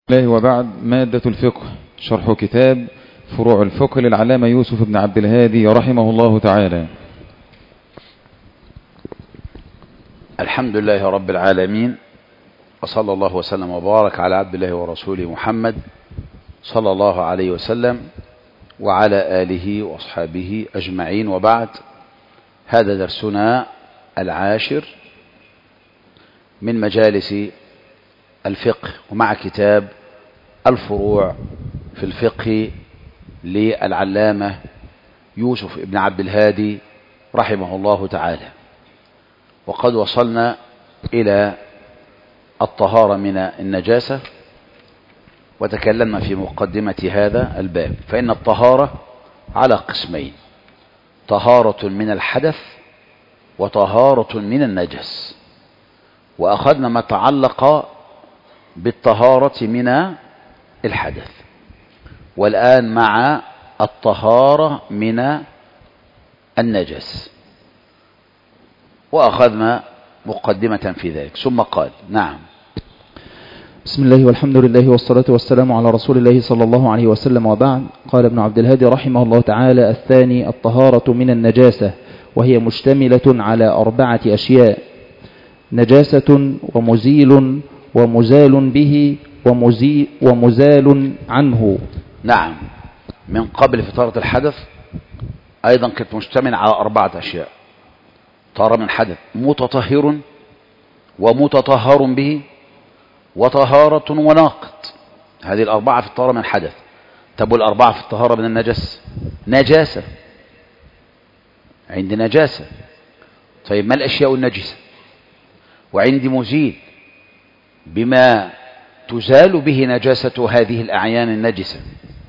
الله وبعد. مادة الفقه، شرح كتاب فروع الفقه للعلامة يوسف بن عبد الهادي رحمه الله تعالى. الحمد لله رب العالمين، وصلى الله وسلم وبارك على عبد الله ورسوله محمد صلى الله عليه وسلم وعلى آله وأصحابه أجمعين، وبعد. هذا درسنا العاشر من مجالس الفقه، ومع كتاب الفروع في الفقه للعلامة يوسف بن عبد الهادي رحمه الله تعالى. وقد وصلنا إلى الطهارة من النجاسة، وتكلمنا في مقدمة هذا الباب. فإن الطهارة على قسمين: طهارة من الحدث وطهارة من النجس. وأخذنا ما تعلق بالطهارة من الحدث، والآن مع الطهارة من النجس، وأخذنا مقدمة في ذلك. ثم قال: نعم. بسم الله والحمد لله والصلاة والسلام على رسول الله صلى الله عليه وسلم، وبعد. قال ابن عبد الهادي رحمه الله تعالى: الثاني الطهارة من النجاسة، وهي مشتملة على 4 أشياء: نجاسة ومزيل ومزال به ومزال عنه. نعم. من قبل في طهارة الحدث أيضا كانت مشتملة على 4 أشياء: طهارة من الحدث، متطهر ومتطهر به وطهارة وناقض. هذه 4 في الطهارة من الحدث. طب وال4 في الطهارة من النجس؟ نجاسة، عندي نجاسة. طيب ما الأشياء النجسة؟ وعندي مزيل بما تزال به نجاسة هذه الأعيان النجسة،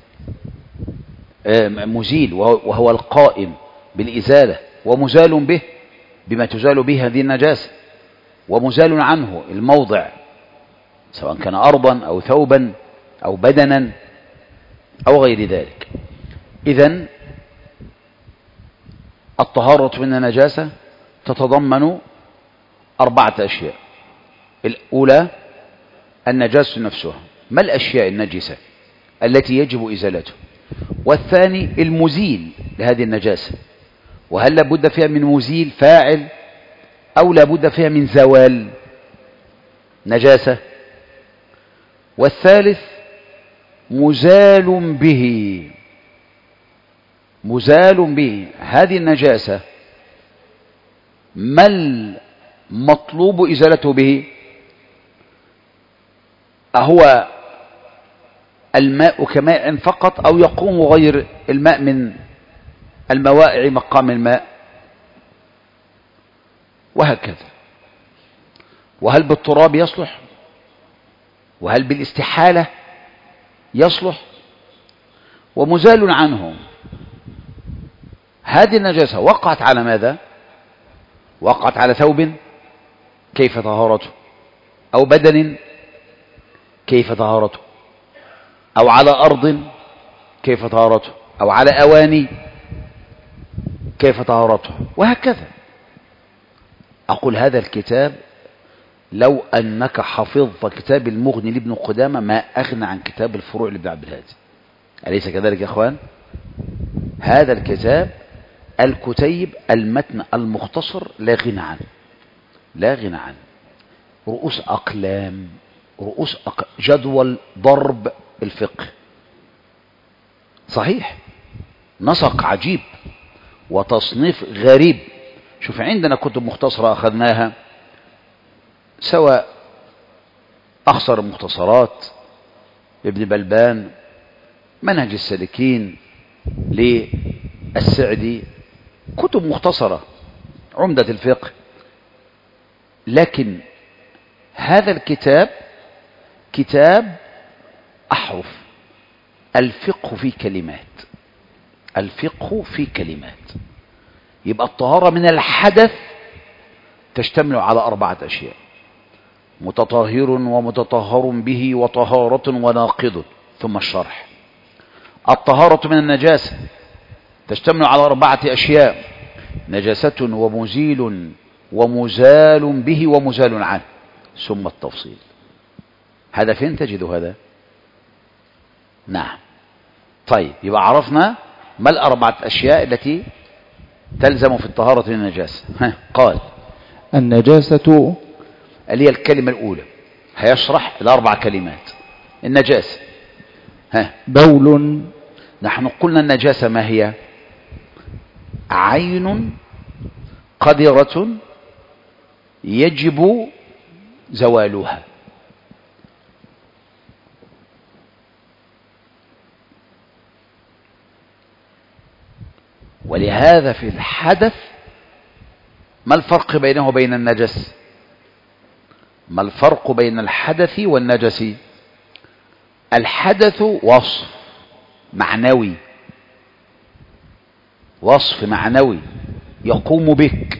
مزيل وهو القائم بالإزالة، ومزال به بما تزال به هذه النجاسة، ومزال عنه الموضع، سواء كان أرضا أو ثوبا أو بدنا أو غير ذلك. إذن الطهارة من النجاسة تتضمن 4 أشياء. الأولى النجاسة نفسها، ما الأشياء النجسة التي يجب إزالتها؟ والثاني المزيل لهذه النجاسة، وهل لابد فيها من مزيل فاعل أو لابد فيها من زوال نجاسة؟ والثالث مزال به، مزال به هذه النجاسة ما المطلوب إزالته به؟ أهو الماء كماء فقط، أو يقوم غير الماء من الموائع مقام الماء؟ وهكذا. وهل بالتراب يصلح؟ وهل بالاستحالة يصلح؟ ومزال عنه، هذه النجاسة وقعت على ماذا؟ وقعت على ثوب، كيف طهارته؟ أو بدن، كيف طهارته؟ أو على أرض، كيف طهارته؟ أو على أواني، كيف طهارته؟ وهكذا. أقول هذا الكتاب لو أنك حفظت كتاب المغني لابن قدامة ما أغنى عن كتاب الفروع لابن عبد الهادي. أليس كذلك يا أخوان؟ هذا الكتاب الكتيب المتن المختصر لا غنى عنه، لا غنى عنه. رؤوس أقلام، جدول ضرب الفقه، صحيح، نسق عجيب وتصنيف غريب. شوف، عندنا كتب مختصرة أخذناها، سواء أخصر المختصرات لابن بلبان، منهج السالكين للسعدي، كتب مختصرة، عمدة الفقه. لكن هذا الكتاب كتاب أحرف، الفقه في كلمات، الفقه في كلمات. يبقى الطهارة من الحدث تشتمل على 4 أشياء: متطهر ومتطهر به وطهارة وناقض. ثم الشرح: الطهارة من النجاسة تشتمل على 4 أشياء: نجاسة ومزيل ومزال به ومزال عنه. ثم التفصيل. هذا فين تجد هذا؟ نعم. طيب يبقى عرفنا ما الأربعة أشياء التي تلزم في الطهارة من النجاسة. قال النجاسة اللي هي الكلمة الأولى، هيشرح الأربع كلمات. النجاسة بول. نحن قلنا النجاسة ما هي؟ عين قذرة يجب زوالها. ولهذا في الحدث ما الفرق بينه وبين النجس؟ ما الفرق بين الحدث والنجس؟ الحدث وصف معنوي، وصف معنوي يقوم بك.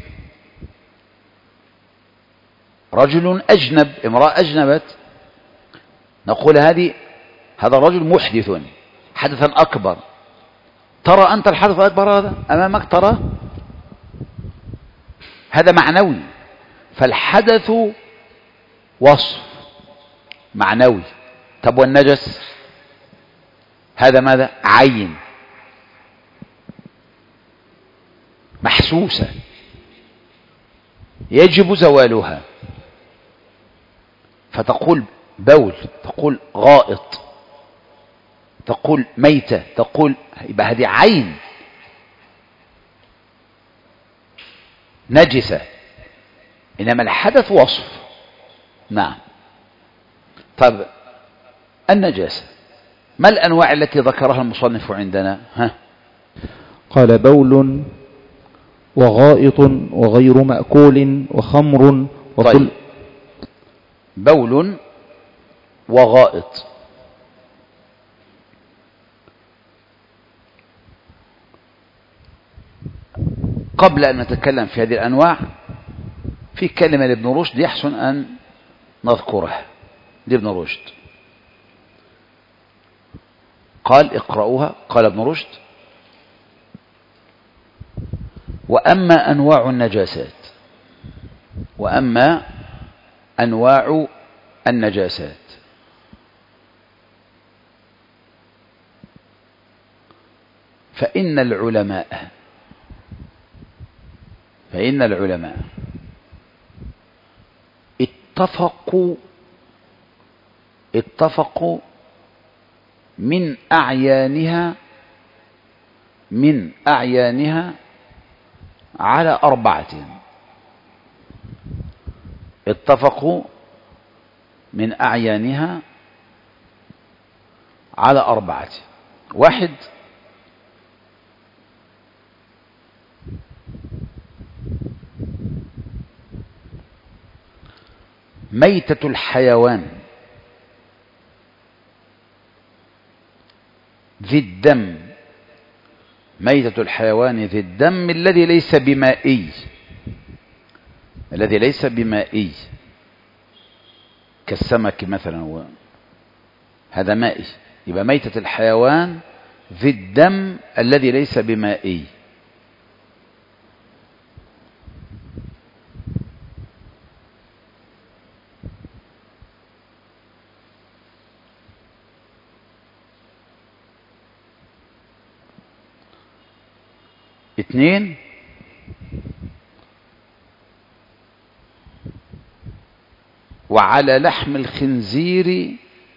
رجل أجنب، امرأة أجنبت، نقول هذا رجل محدث حدثا أكبر. ترى أنت الحدث الأكبر هذا أمامك، ترى هذا معنوي. فالحدث وصف معنوي. طب والنجس هذا ماذا؟ عين محسوسة يجب زوالها. فتقول بول، تقول غائط، تقول ميتة، تقول، يبقى هذه عين نجسة. إنما الحدث وصف. نعم. طب النجاسة ما الأنواع التي ذكرها المصنف عندنا؟ قال بول وغائط وغير مأكول وخمر وكل. طيب. بول وغائط، قبل أن نتكلم في هذه الأنواع في كلمة لابن رشد يحسن أن نذكرها لابن رشد. قال اقرأوها. قال ابن رشد: وأما أنواع النجاسات، وأما أنواع النجاسات فإن العلماء اتفقوا من أعيانها على أربعة. اتفقوا من أعيانها على أربعة. واحد، ميتة الحيوان ذي الدم، ميتة الحيوان ذي الدم الذي ليس بمائي كالسمك مثلا، هذا مائي. يبقى ميتة الحيوان ذي الدم الذي ليس بمائي. اثنين، وعلى لحم الخنزير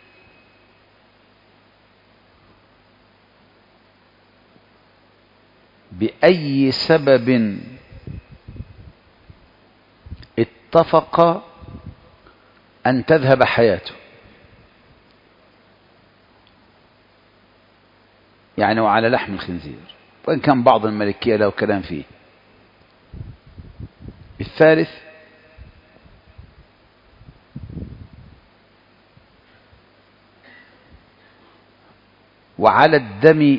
بأي سبب اتفق أن تذهب حياته. يعني وعلى لحم الخنزير، وإن كان بعض المالكية له كلام فيه. الثالث، وعلى الدم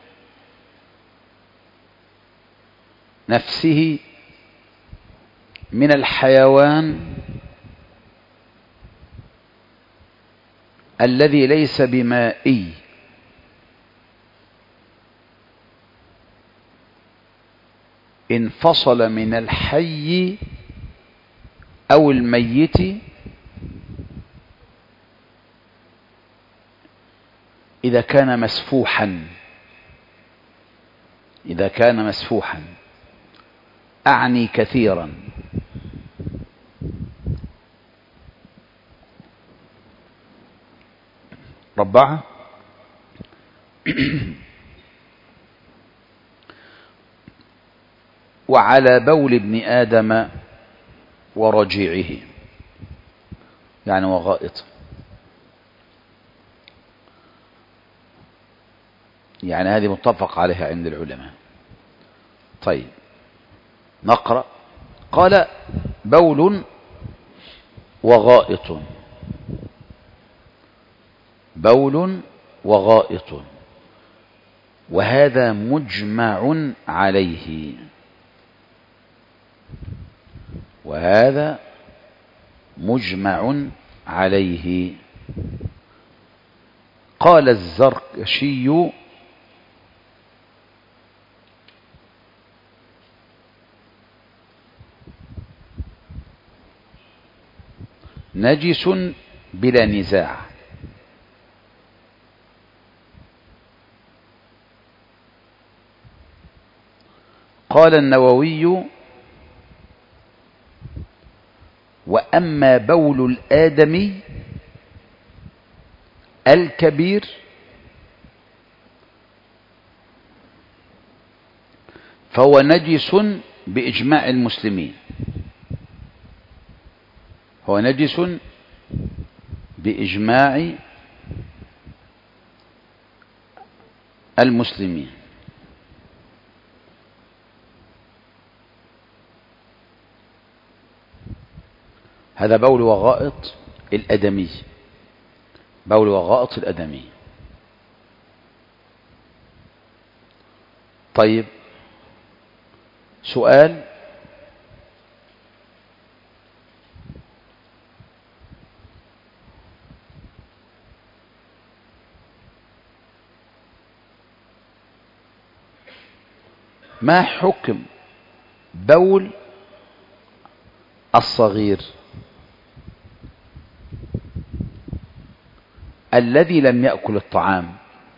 نفسه من الحيوان الذي ليس بمائي، انفصل من الحي أو الميت إذا كان مسفوحا، إذا كان مسفوحا أعني كثيرا. ربعة وعلى بول ابن آدم ورجيعه، يعني وغائط، يعني هذه متفق عليها عند العلماء. طيب نقرأ. قال بول وغائط، بول وغائط، وهذا مجمع عليه، وهذا مجمع عليه. قال الزركشي نجس بلا نزاع. قال النووي وأما بول الآدمي الكبير فهو نجس بإجماع المسلمين، هو نجس بإجماع المسلمين. هذا بول وغائط الأدمي، بول وغائط الأدمي. طيب سؤال: ما حكم بول الصغير الذي لم يأكل الطعام؟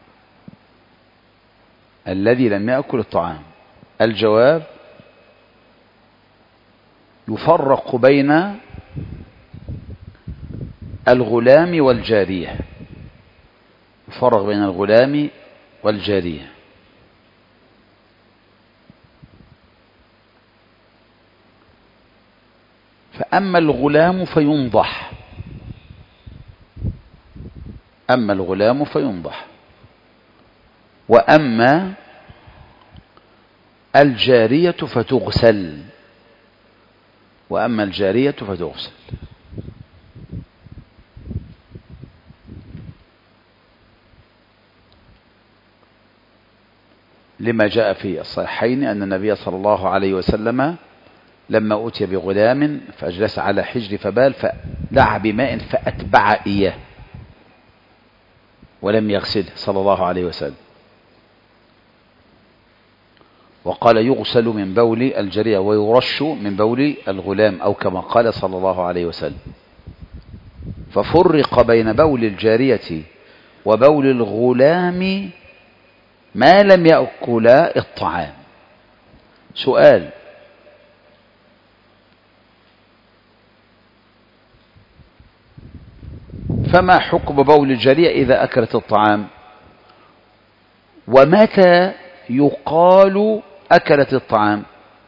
الذي لم يأكل الطعام. الجواب: يفرق بين الغلام والجارية، يفرق بين الغلام والجارية. فأما الغلام فينضح، أما الغلام فينضح، وأما الجارية فتغسل، وأما الجارية فتغسل. لما جاء في الصحيحين أن النبي صلى الله عليه وسلم لما أتي بغلام فأجلس على حجر فبال فدعا بماء فأتبع إياه ولم يغسله صلى الله عليه وسلم، وقال يغسل من بول الجارية ويرش من بول الغلام، أو كما قال صلى الله عليه وسلم. ففرق بين بول الجارية وبول الغلام ما لم يأكلا الطعام. سؤال: فما حكم بول الجارية إذا أكلت الطعام؟ ومتى يقال أكلت الطعام؟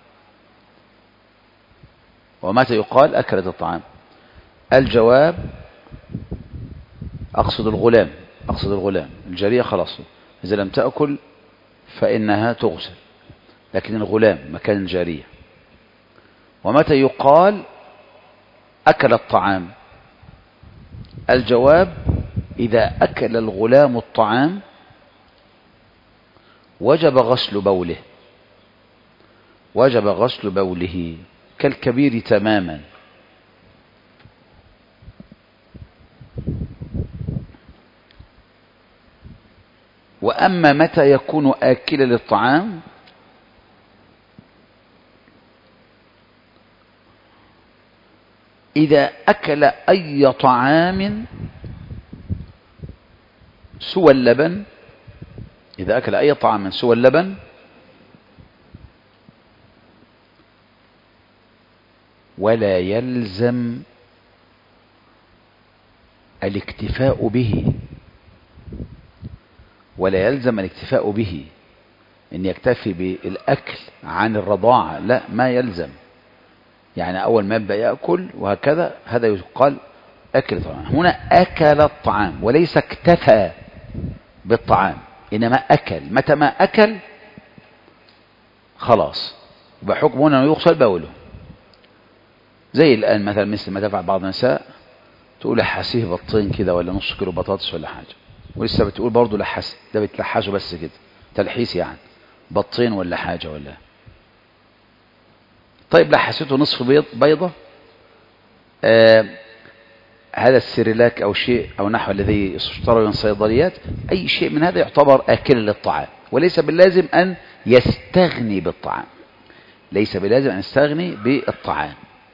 ومتى يقال أكلت الطعام؟ الجواب: أقصد الغلام، أقصد الغلام. الجارية خلاص إذا لم تأكل فإنها تغسل، لكن الغلام مكان الجارية. ومتى يقال أكل الطعام؟ الجواب: إذا أكل الغلام الطعام وجب غسل بوله، وجب غسل بوله كالكبير تماما. وأما متى يكون آكلا للطعام؟ إذا أكل أي طعام سوى اللبن، إذا أكل أي طعام من سوى اللبن ولا يلزم الاكتفاء به، ولا يلزم الاكتفاء به ان يكتفي بالاكل عن الرضاعة، لا ما يلزم. يعني اول ما يبدأ يأكل وهكذا هذا يقال اكل طعام. هنا اكل الطعام وليس اكتفى بالطعام، انما اكل. متى ما اكل خلاص بحكم هنا انه يغسل بوله. زي الان مثلا مثل ما تفعل بعض النساء، تقول لحسيه بطين كده ولا نص كيلو بطاطس ولا حاجة، ولسه بتقول برضه لحس، ده بتلحسه بس كده تلحيس، يعني بطين ولا حاجة ولا. طيب لحسته نصف بيضة، هذا السيريلاك أو شيء أو نحو الذي يشترى من الصيدليات، أي شيء من هذا يعتبر آكل للطعام، وليس باللازم أن يستغني بالطعام، ليس باللازم أن يستغني بالطعام.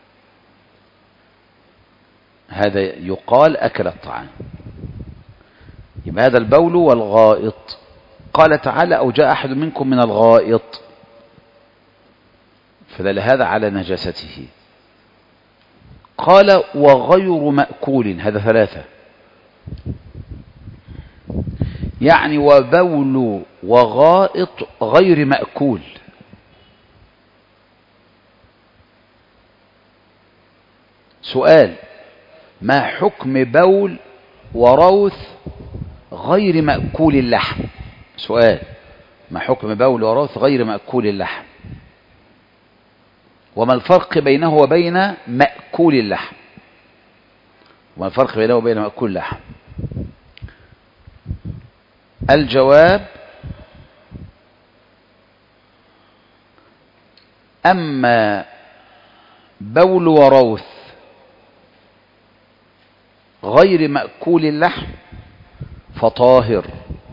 هذا يقال أكل الطعام. يبقى هذا البول والغائط. قال تعالى أو جاء أحد منكم من الغائط، فدل هذا على نجاسته. قال وغير مأكول، هذا ثلاثة، يعني وبول وغائط غير مأكول. سؤال: ما حكم بول وروث غير مأكول اللحم؟ سؤال: ما حكم بول وروث غير مأكول اللحم؟ وما الفرق بينه وبين مأكول اللحم؟ وما الفرق بينه وبين مأكول اللحم؟ الجواب: أما بول وروث غير مأكول اللحم فطاهر،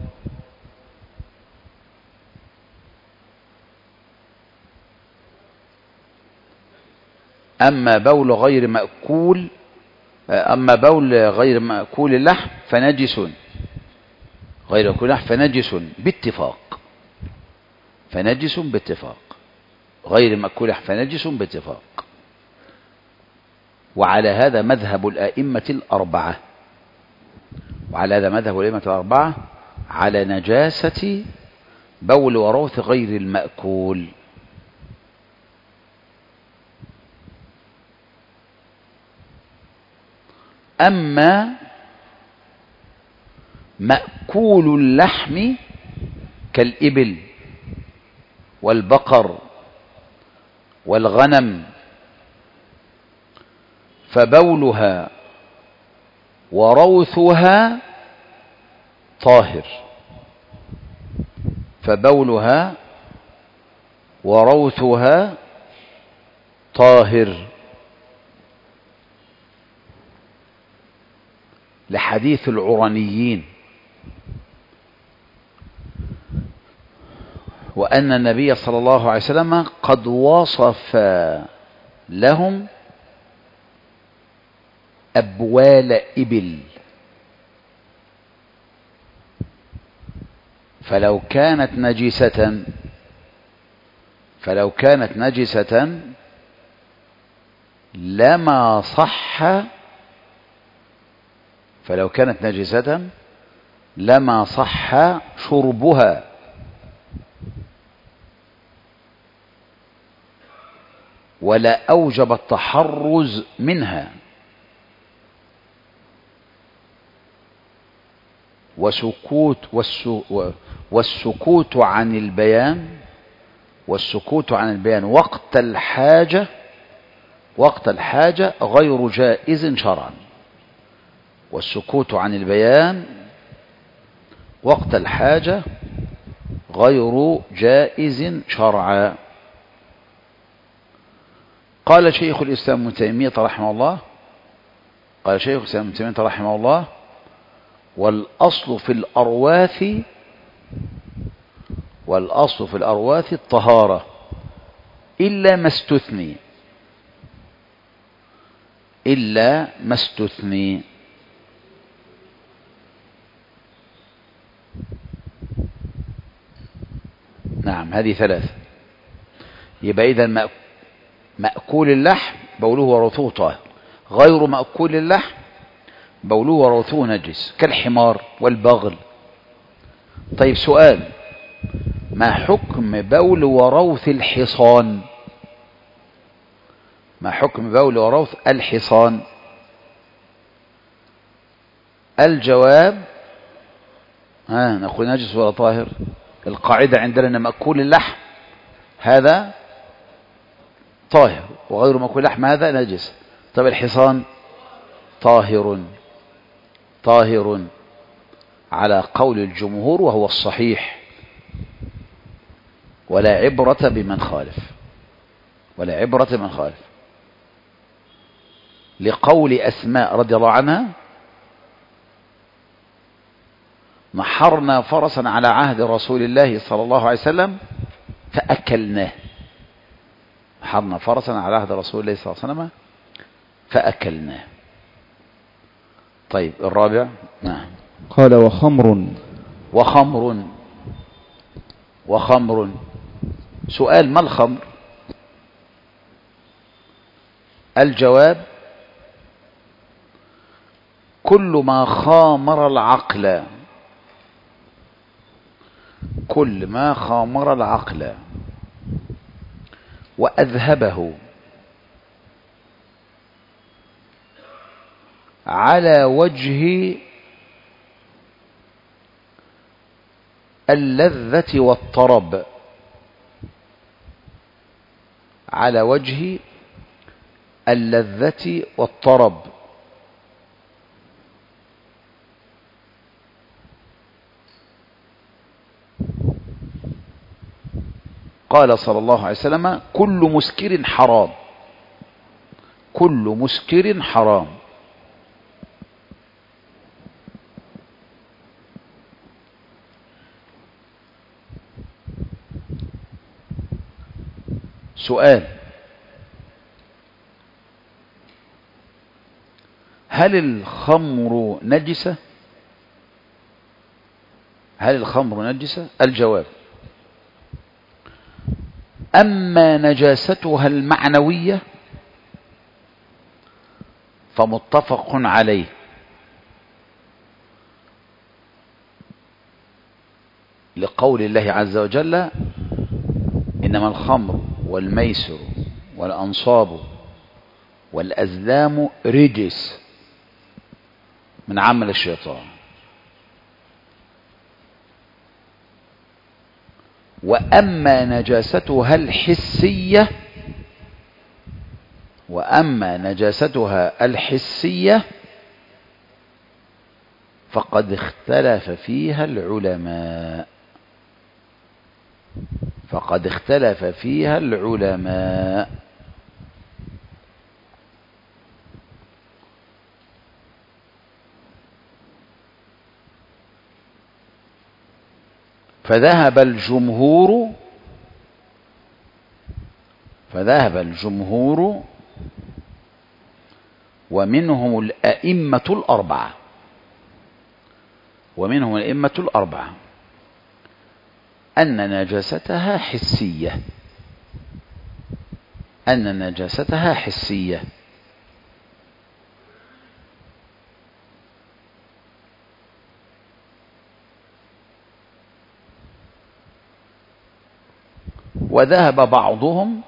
أما بول غير مأكول اللحم فنجس، غير مأكول اللحم فنجس باتفاق، فنجس باتفاق، غير مأكول اللحم فنجس باتفاق. وعلى هذا مذهب الأئمة الأربعة، وعلى هذا مذهب الأئمة الأربعة على نجاسة بول وروث غير المأكول. أما مأكول اللحم كالإبل والبقر والغنم فبولها وروثها طاهر، فبولها وروثها طاهر، لحديث العرنيين، وأن النبي صلى الله عليه وسلم قد وصف لهم أبوال إبل، فلو كانت نجسة لما صح، فلو كانت نجسة لما صح شربها، ولا أوجب التحرز منها، والسكوت عن البيان وقت الحاجة غير جائز شرعا. والسكوت عن البيان وقت الحاجة غير جائز شرعا. قال شيخ الإسلام ابن تيمية رحمه الله: والأصل في الأرواث الطهارة إلا ما استثني. نعم هذه ثلاثة. يبقى إذا مأكول اللحم بوله وروثه طاهر، غير مأكول اللحم بوله وروثه نجس كالحمار والبغل. طيب سؤال، ما حكم بول وروث الحصان؟ ما حكم بول وروث الحصان؟ الجواب نقول نجس ولا طاهر؟ القاعدة عندنا أن مأكول اللحم هذا طاهر وغير مأكول اللحم هذا نجس. طب الحصان طاهر، طاهر على قول الجمهور وهو الصحيح، ولا عبرة بمن خالف، ولا عبرة بمن خالف، لقول أسماء رضي الله عنها: نحرنا فرسا على عهد رسول الله صلى الله عليه وسلم فأكلناه. نحرنا فرسا على عهد رسول الله صلى الله عليه وسلم فأكلناه. طيب الرابع. نعم. قال وخمر. وخمر. وخمر. سؤال، ما الخمر؟ الجواب: كل ما خامر العقل، كل ما خامر العقل وأذهبه على وجه اللذة والطرب، على وجه اللذة والطرب. قال صلى الله عليه وسلم: كل مسكر حرام، كل مسكر حرام. سؤال: هل الخمر نجسة؟ هل الخمر نجسة؟ الجواب: أما نجاستها المعنوية فمتفق عليه، لقول الله عز وجل: إنما الخمر والميسر والأنصاب والأزلام رجس من عمل الشيطان. وأما نجاستها الحسية، وأما نجاستها الحسية فقد اختلف فيها العلماء، فقد اختلف فيها العلماء. فذهب الجمهور ومنهم الأئمة الأربعة، ومنهم الأئمة الأربعة أن نجاستها حسية، أن نجاستها حسية. وذهب بعضهم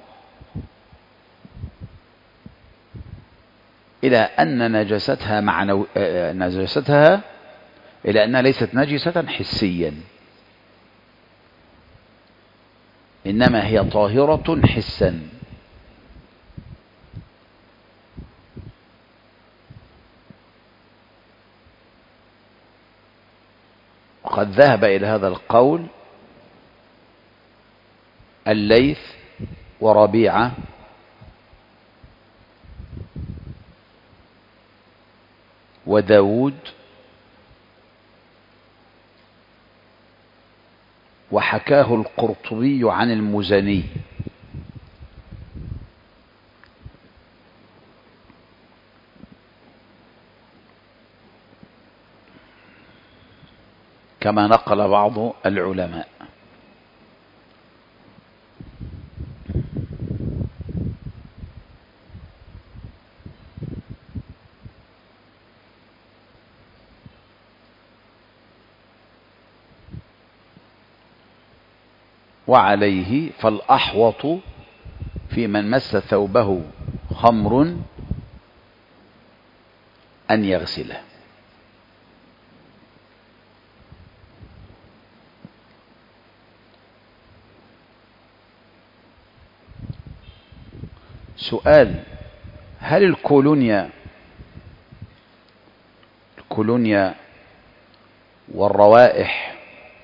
إلى أن نجاستها إلى أنها ليست نجسة حسيا، إنما هي طاهرة حسا. وقد ذهب إلى هذا القول الليث وربيعة وداود وحكاه القرطبي عن المزني. كما نقل بعض العلماء. وعليه فالأحوط في من مس ثوبه خمر أن يغسله. سؤال: هل الكولونيا والروائح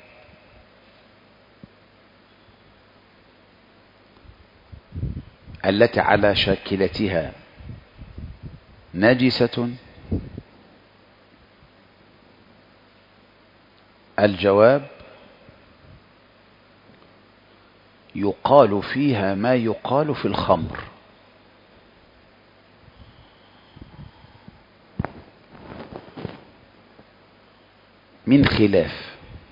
التي على شاكلتها نجسة؟ الجواب: يقال فيها ما يقال في الخمر. من خلاف،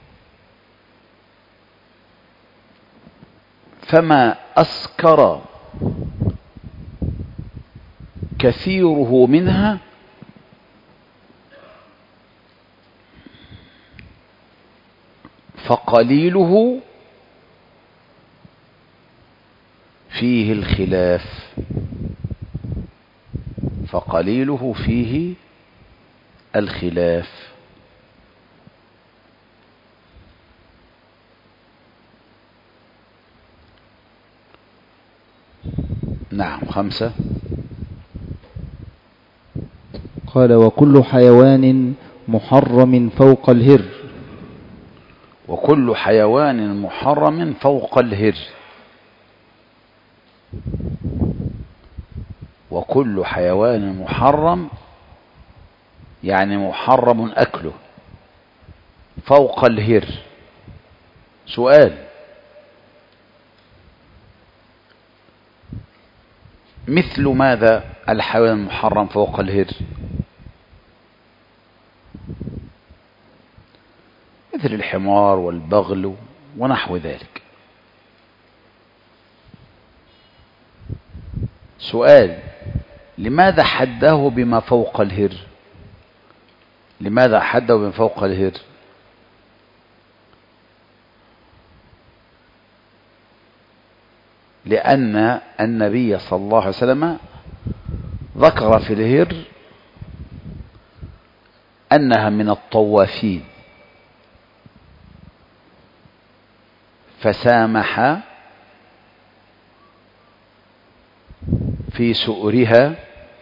فما أسكر كثيره منها فقليله فيه الخلاف. فقليله فيه الخلاف. نعم. 5. قال: وكل حيوان محرم فوق الهر. وكل حيوان محرم فوق الهر. وكل حيوان محرم يعني محرم أكله فوق الهر. سؤال: مثل ماذا الحيوان المحرم فوق الهر؟ مثل الحمار والبغل ونحو ذلك. سؤال: لماذا حده بما فوق الهر؟ لماذا حده بما فوق الهر؟ لأن النبي صلى الله عليه وسلم ذكر في الهر أنها من الطوافين، فسامح في سؤرها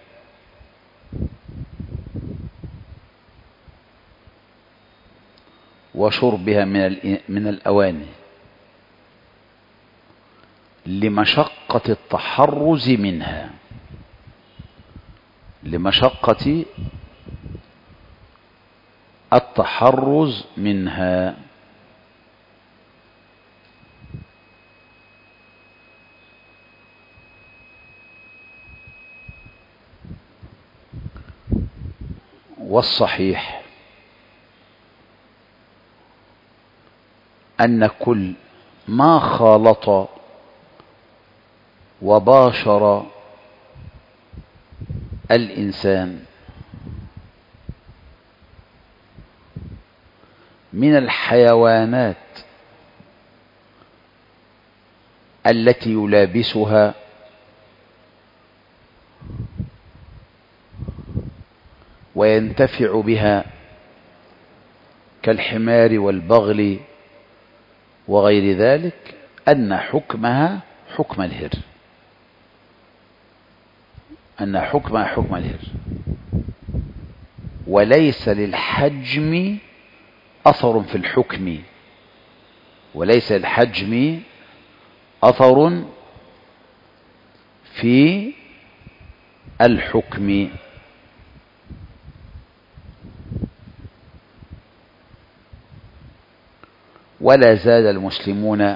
وشربها من الأواني لمشقة التحرز منها. لمشقة التحرز منها. والصحيح أن كل ما خالط وباشر الإنسان من الحيوانات التي يلابسها وينتفع بها كالحمار والبغل وغير ذلك أن حكمها حكم الهر. أن حكمها حكم الهر، وليس للحجم أثر في الحكم. وليس للحجم أثر في الحكم. ولا زال المسلمون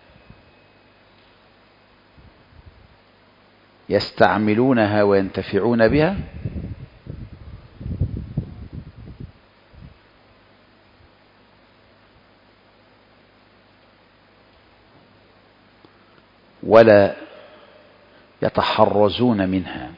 يستعملونها وينتفعون بها ولا يتحرزون منها.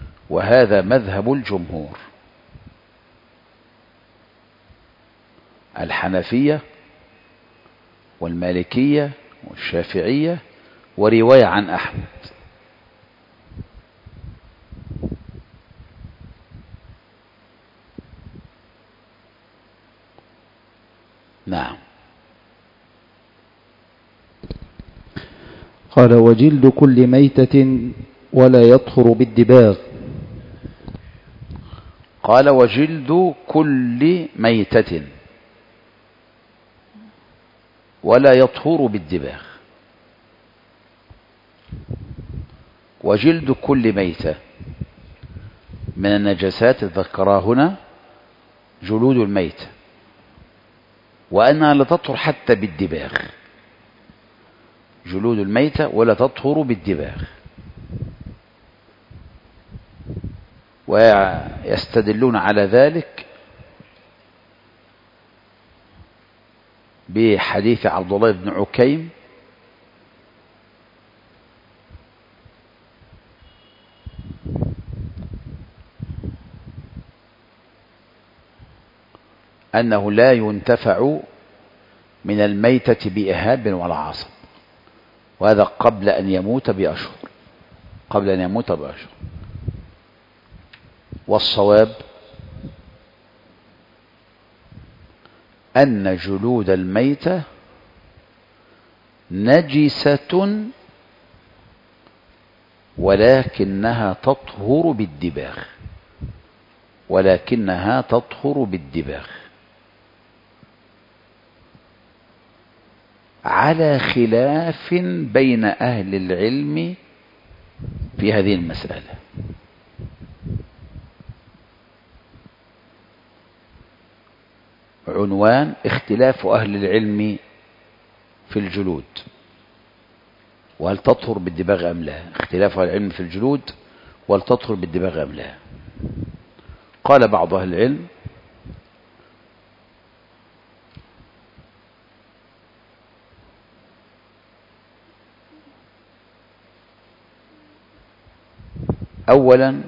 وهذا مذهب الجمهور. الحنفية والمالكية والشافعية، ورواية عن أحمد. نعم. قال وجلد كل ميتة ولا يطهر بالدباغ. قال وجلد كل ميتة ولا يطهر بالدباغ. وجلد كل ميتة من النجاسات ذكرها هنا جلود الميتة، وأنها لا تطهر حتى بالدباغ. جلود الميتة ولا تطهر بالدباغ. ويستدلون على ذلك بحديث عبد الله بن عكيم أنه لا ينتفع من الميتة بإهاب ولا عصب، وهذا قبل أن يموت بأشهر. والصواب أن جلود الميتة نجسة ولكنها تطهر بالدباغ، على خلاف بين أهل العلم في هذه المسألة. عنوان اختلاف أهل العلم في الجلود، وهل تطهر بالدباغ أم لا. اختلاف أهل العلم في الجلود وهل تطهر بالدباغ أم لا. قال بعض أهل العلم أولا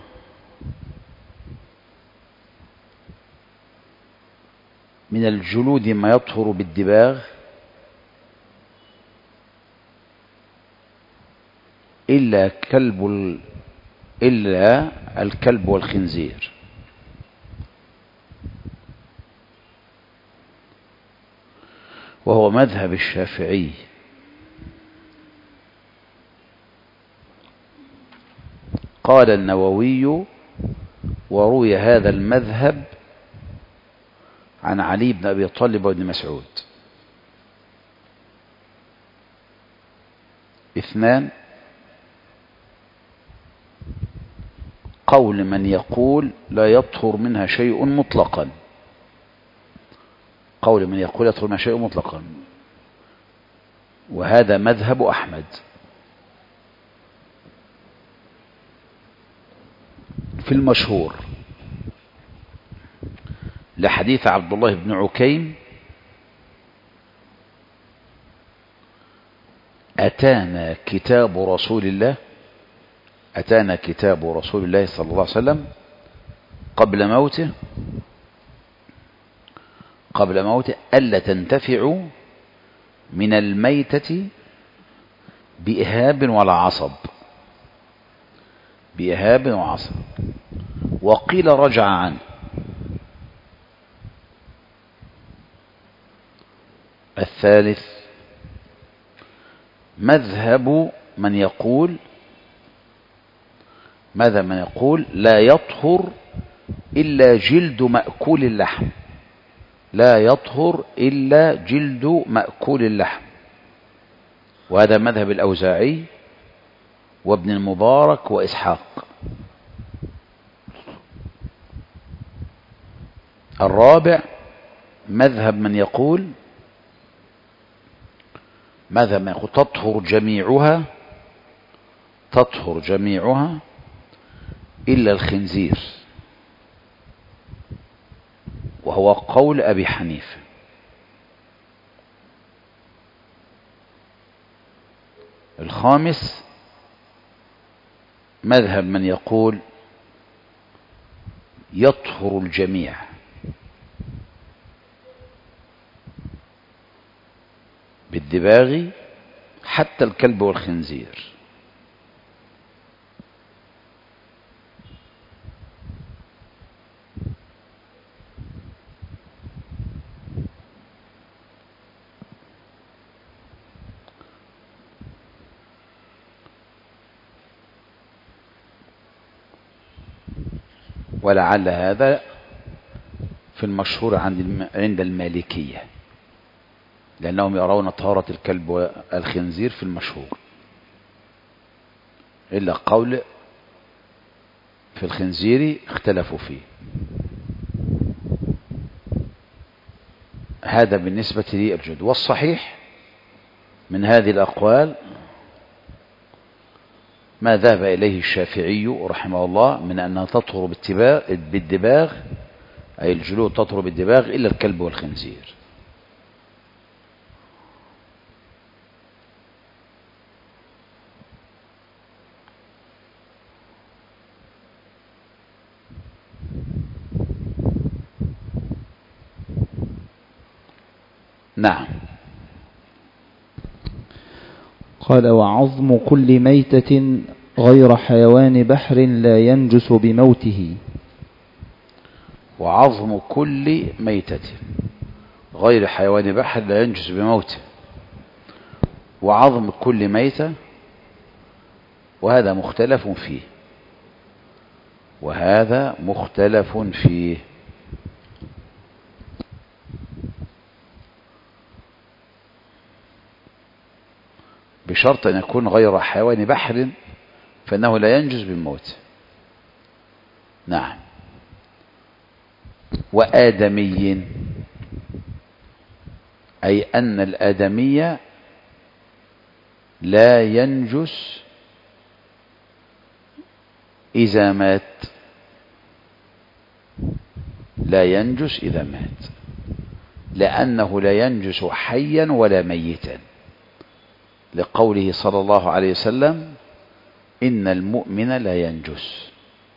من الجلود ما يطهر بالدباغ إلا الكلب والخنزير، وهو مذهب الشافعي. قال النووي وروي هذا المذهب عن علي بن أبي طالب وابن مسعود. اثنان، قول من يقول لا يطهر منها شيء مطلقا. وهذا مذهب أحمد. في المشهور لحديث عبد الله بن عكيم أتانا كتاب رسول الله صلى الله عليه وسلم قبل موته ألا تنتفع من الميتة بإهاب ولا عصب. وقيل رجع عنه. الثالث مذهب من يقول لا يطهر إلا جلد مأكول اللحم. وهذا مذهب الأوزاعي وابن المبارك وإسحاق. الرابع مذهب من يقول تطهر جميعها إلا الخنزير، وهو قول أبي حنيفة. الخامس مذهب من يقول يطهر الجميع، بالدباغ حتى الكلب والخنزير. ولعل هذا في المشهور عند المالكية، لأنهم يرون طهارة الكلب والخنزير في المشهور، إلا قول في الخنزير اختلفوا فيه. هذا بالنسبة للجد. والصحيح من هذه الأقوال ما ذهب إليه الشافعي رحمه الله من أنها تطهر بالدباغ، أي الجلود تطهر بالدباغ إلا الكلب والخنزير. نعم. قال وعظم كل ميتة غير حيوان بحر لا ينجس بموته. وعظم كل ميتة غير حيوان بحر لا ينجس بموته. وعظم كل ميتة، وهذا مختلف فيه، وهذا مختلف فيه. بشرط أن يكون غير حيوان بحر فإنه لا ينجس بالموت. نعم. وآدمي، أي أن الآدمي لا ينجس إذا مات، لا ينجس إذا مات، لأنه لا ينجس حيا ولا ميتا، لقوله صلى الله عليه وسلم إن المؤمن لا ينجس.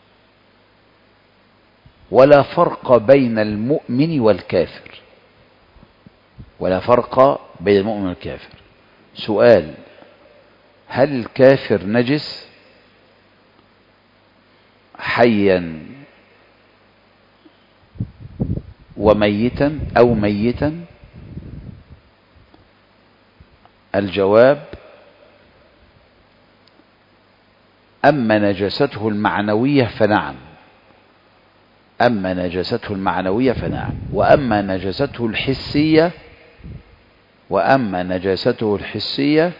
ولا فرق بين المؤمن والكافر، ولا فرق بين المؤمن والكافر. سؤال: هل الكافر نجس حيا وميتا أو ميتا؟ الجواب: أما نجاسته المعنوية فنعم، أما نجاسته المعنوية فنعم، وأما نجاسته الحسية، وأما نجاسته الحسية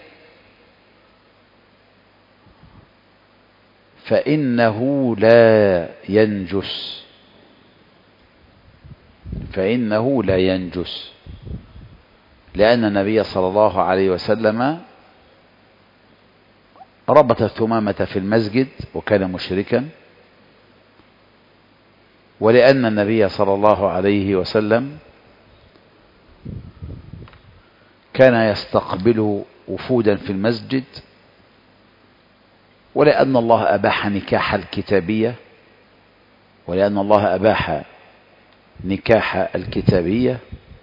فإنه لا ينجس، فإنه لا ينجس، لأن النبي صلى الله عليه وسلم ربط الثمامة في المسجد وكان مشركا، ولأن النبي صلى الله عليه وسلم كان يستقبل وفودا في المسجد، ولأن الله أباح نكاح الكتابية، ولأن الله أباح نكاح الكتابية،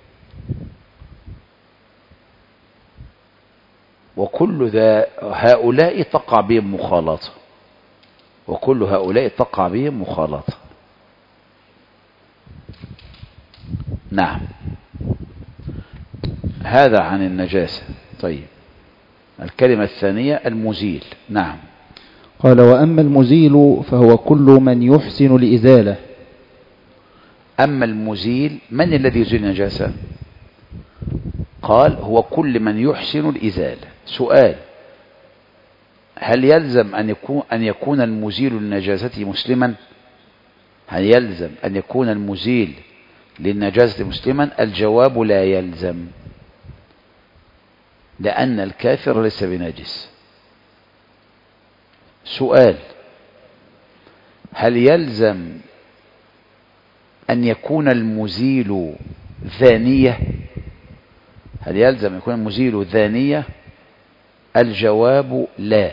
وكل هؤلاء تقع بهم مخالطة، وكل هؤلاء تقع بهم مخالطة. نعم. هذا عن النجاسة. طيب، الكلمة الثانية المزيل. نعم. قال وأما المزيل فهو كل من يحسن الإزالة. أما المزيل، من الذي يزيل النجاسة؟ قال هو كل من يحسن الإزالة. سؤال: هل يلزم أن يكون المزيل للنجاسة مسلما؟ هل يلزم أن يكون المزيل للنجاسة مسلما؟ الجواب: لا يلزم، لأن الكافر ليس بنجس. سؤال: هل يلزم أن يكون المزيل ذانية؟ هل يلزم أن يكون المزيل ذانية؟ الجواب: لا،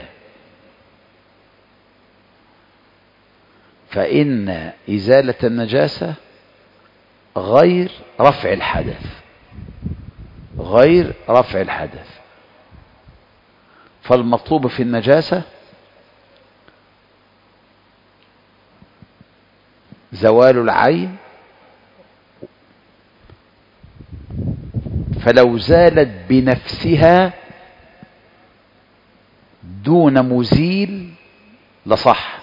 فإن إزالة النجاسة غير رفع الحدث، غير رفع الحدث. فالمطلوب في النجاسة زوال العين، فلو زالت بنفسها دون مزيل لصح،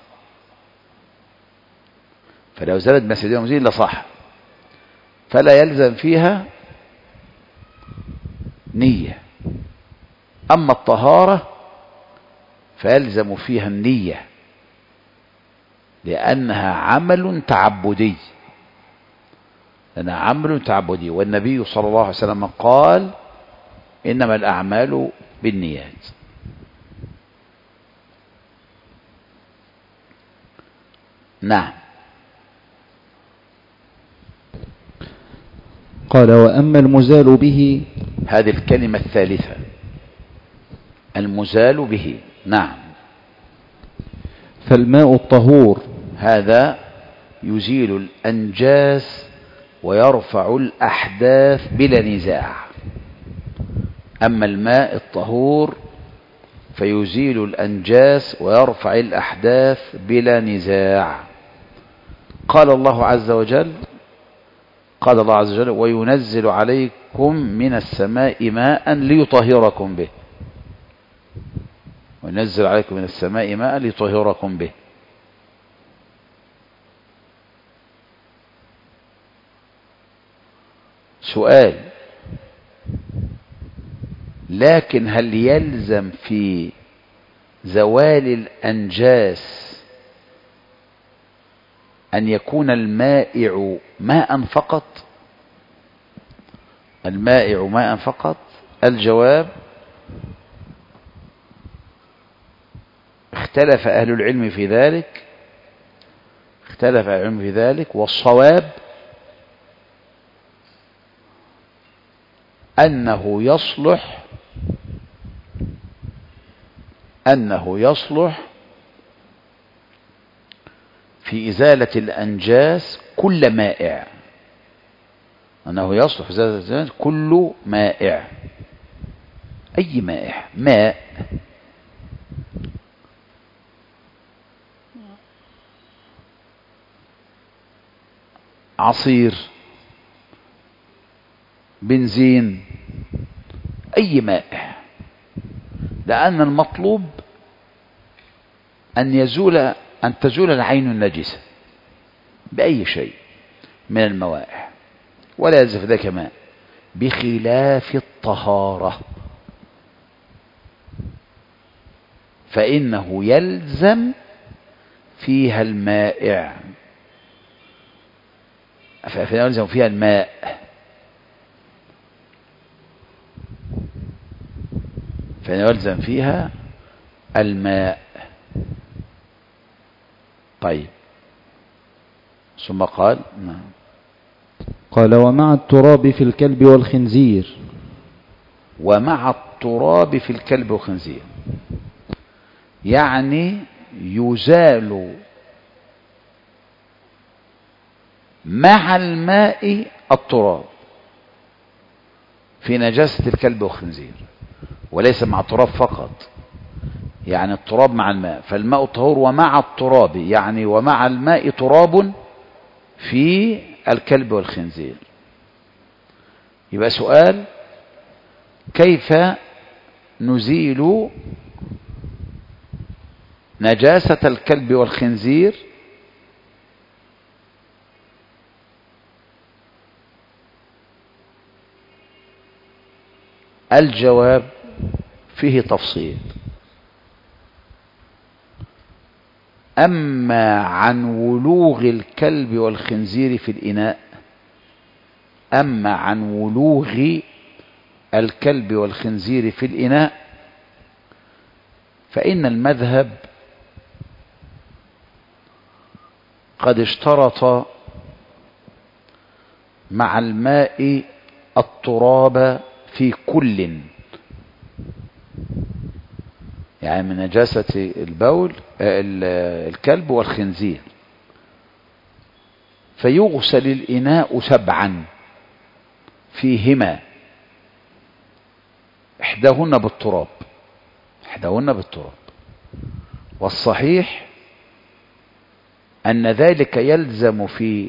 فلو زالت بنفسها دون مزيل لصح، فلا يلزم فيها نية. أما الطهارة فيلزم فيها النية لأنها عمل تعبدي، والنبي صلى الله عليه وسلم قال إنما الأعمال بالنيات. نعم. قال وأما المزال به، هذه الكلمة الثالثة، المزال به. نعم. فالماء الطهور، هذا يزيل الأنجاس ويرفع الأحداث بلا نزاع. أما الماء الطهور فيزيل الأنجاس ويرفع الأحداث بلا نزاع. قال الله عز وجل وينزل عليكم من السماء ماء ليطهركم به. وينزل عليكم من السماء ماء ليطهركم به. سؤال: لكن هل يلزم في زوال الأنجاس أن يكون المائع ماء فقط؟ المائع ماء فقط؟ الجواب: اختلف أهل العلم في ذلك، والصواب أنه يصلح في إزالة الأنجاس كل مائع، كل مائع، أي مائع، ماء، عصير، بنزين، أي مائع، لأن المطلوب أن تزول العين النجسة بأي شيء من الموائع، ولا يلزم ذلك ماء، بخلاف الطهارة فإنه يلزم فيها المائع، فيلزم فيها الماء، فيلزم فيها الماء. طيب، ثم قال: قال ومع التراب في الكلب والخنزير. ومع التراب في الكلب والخنزير يعني يزال مع الماء التراب في نجاسة الكلب والخنزير، وليس مع التراب فقط، يعني التراب مع الماء، فالماء الطهور ومع التراب، يعني ومع الماء تراب في الكلب والخنزير. يبقى سؤال: كيف نزيل نجاسة الكلب والخنزير؟ الجواب فيه تفصيل. أما عن ولوغ الكلب والخنزير في الإناء، فإن المذهب قد اشترط مع الماء التراب في كل، يعني من نجاسة البول الكلب والخنزير، فيغسل الإناء 7 فيهما إحداهن بالتراب، إحداهن بالتراب. والصحيح أن ذلك يلزم في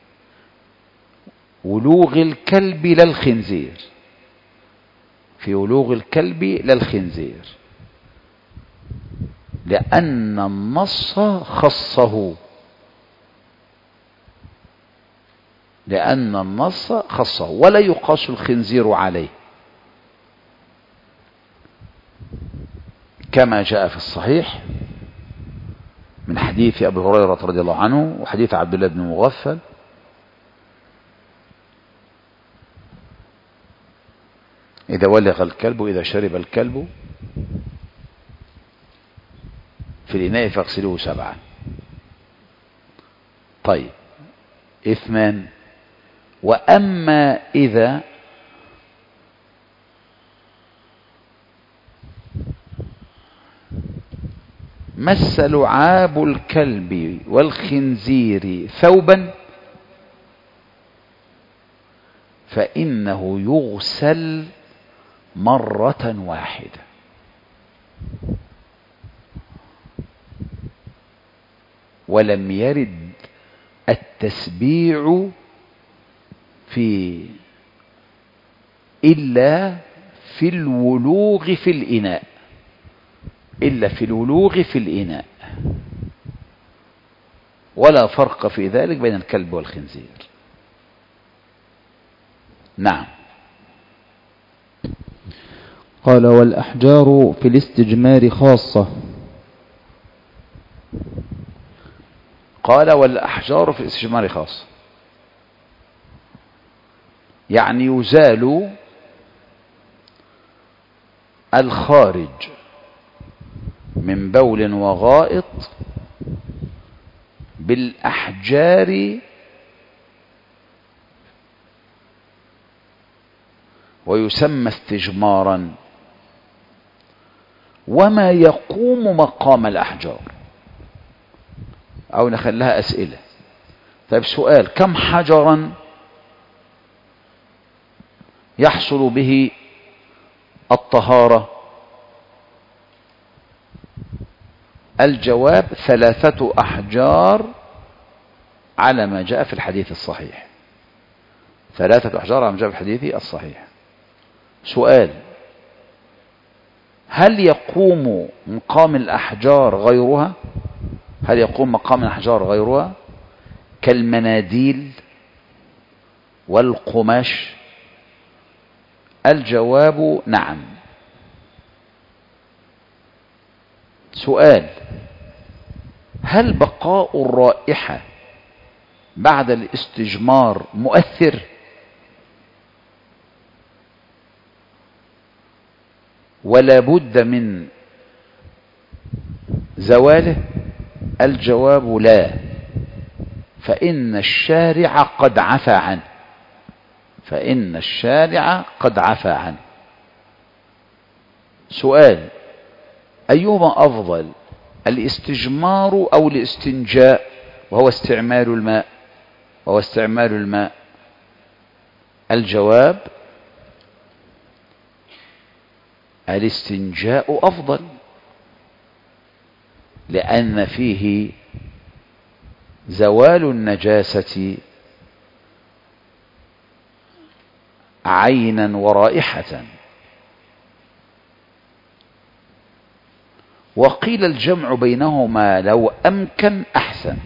ولوغ الكلب لا الخنزير، في ولوغ الكلب لا الخنزير، لأن النص خصه، لأن النص خصه، ولا يقاس الخنزير عليه، كما جاء في الصحيح من حديث أبي هريرة رضي الله عنه وحديث عبد الله بن مغفل إذا ولغ الكلب إذا شرب الكلب في الإناء فاغسلوه 7. طيب 2. وأما إذا مس لعاب الكلب والخنزير ثوبا فإنه يغسل مرة واحدة. ولم يرد التسبيع إلا في الولوغ في الإناء، إلا في الولوغ في الإناء، ولا فرق في ذلك بين الكلب والخنزير. نعم. قال والأحجار في الاستجمار خاصة. قال والأحجار في الاستجمار خاصة، يعني يزال الخارج من بول وغائط بالأحجار ويسمى استجمارا، وما يقوم مقام الأحجار، أو نخليها أسئلة. طيب سؤال: كم حجرا يحصل به الطهارة؟ الجواب: 3 أحجار على ما جاء في الحديث الصحيح، 3 أحجار على ما جاء في الحديث الصحيح. سؤال: هل يقوم مقام الأحجار غيرها؟ هل يقوم مقام الأحجار غيرها كالمناديل والقماش؟ الجواب: نعم. سؤال: هل بقاء الرائحة بعد الاستجمار مؤثر؟ ولا بد من زواله؟ الجواب: لا، فإن الشارع قد عفى عنه، فإن الشارع قد عفى عنه. سؤال: أيهما أفضل، الاستجمار أو الاستنجاء وهو استعمال الماء، وهو استعمال الماء؟ الجواب: الاستنجاء أفضل، لأن فيه زوال النجاسة عينا ورائحة. وقيل الجمع بينهما لو أمكن أحسن،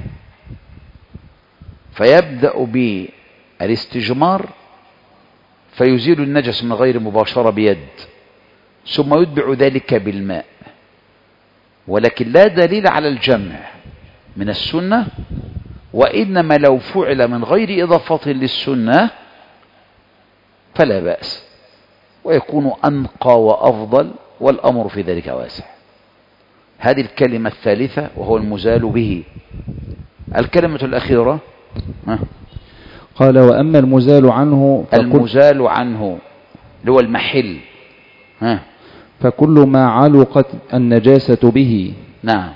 فيبدأ بالاستجمار فيزيل النجس من غير مباشرة بيد، ثم يتبع ذلك بالماء. ولكن لا دليل على الجمع من السنة، وإنما لو فعل من غير إضافة للسنة فلا بأس، ويكون أنقى وأفضل، والأمر في ذلك واسع. هذه الكلمة الثالثة وهو المزال به. الكلمة الأخيرة قال: وأما المزال عنه المزال عنه اللي هو المحل، فكل ما علقت النجاسة به. نعم.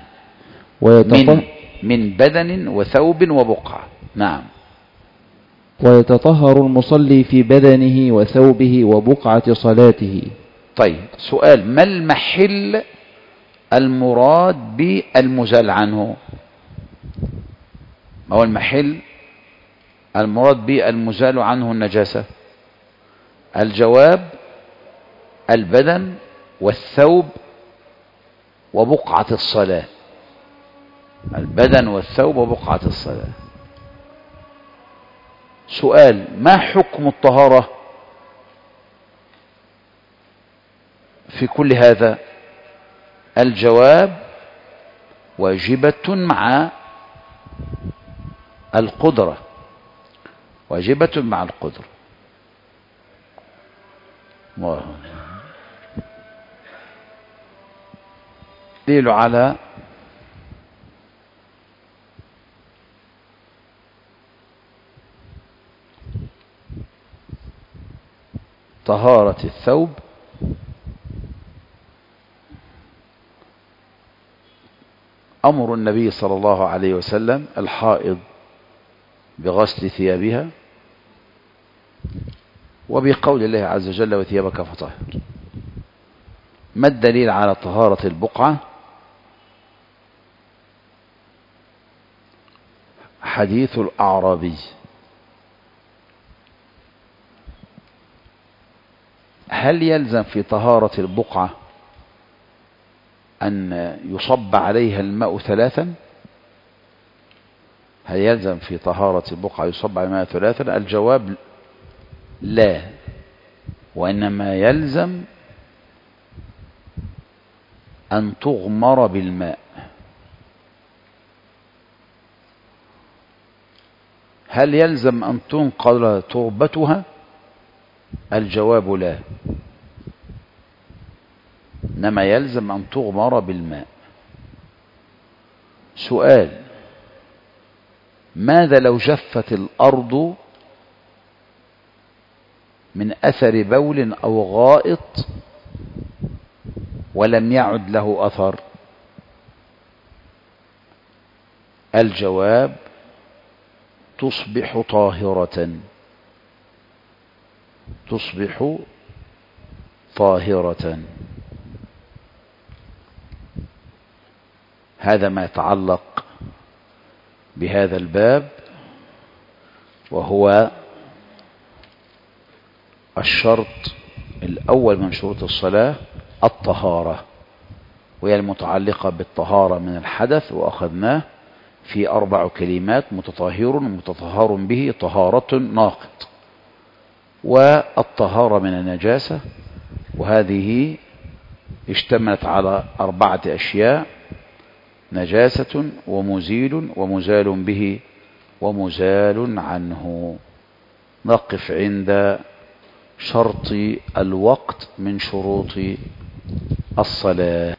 من بدن وثوب وبقعة. نعم. ويتطهر المصلي في بدنه وثوبه وبقعة صلاته. طيب سؤال: ما المحل المراد بالمزال عنه؟ ما هو المحل المراد بالمزال عنه النجاسة؟ الجواب: البدن والثوب وبقعة الصلاة. البدن والثوب وبقعة الصلاة. سؤال: ما حكم الطهارة في كل هذا؟ الجواب: واجبة مع القدرة. واجبة مع القدرة. دليل على طهارة الثوب أمر النبي صلى الله عليه وسلم الحائض بغسل ثيابها، وبقول الله عز وجل: وثيابك فطهر. ما الدليل على طهارة البقعة؟ حديث الأعرابي. هل يلزم في طهارة البقعة أن يصب عليها الماء ثلاثا؟ هل يلزم في طهارة البقعة يصب عليها الماء ثلاثا؟ الجواب: لا، وإنما يلزم أن تغمر بالماء. هل يلزم أن تنقل تربتها؟ الجواب: لا، إنما يلزم أن تغمر بالماء. سؤال: ماذا لو جفت الأرض من أثر بول أو غائط ولم يعد له أثر؟ الجواب: تصبح طاهرة. تصبح طاهرة. هذا ما يتعلق بهذا الباب، وهو الشرط الأول من شروط الصلاة الطهارة، وهي المتعلقة بالطهارة من الحدث، وأخذناه في 4 كلمات: متطهر، متطهر به، طهارة، ناقض. والطهارة من النجاسة، وهذه اشتملت على 4 أشياء: نجاسة، ومزيل، ومزال به، ومزال عنه. نقف عند شرط الوقت من شروط الصلاة.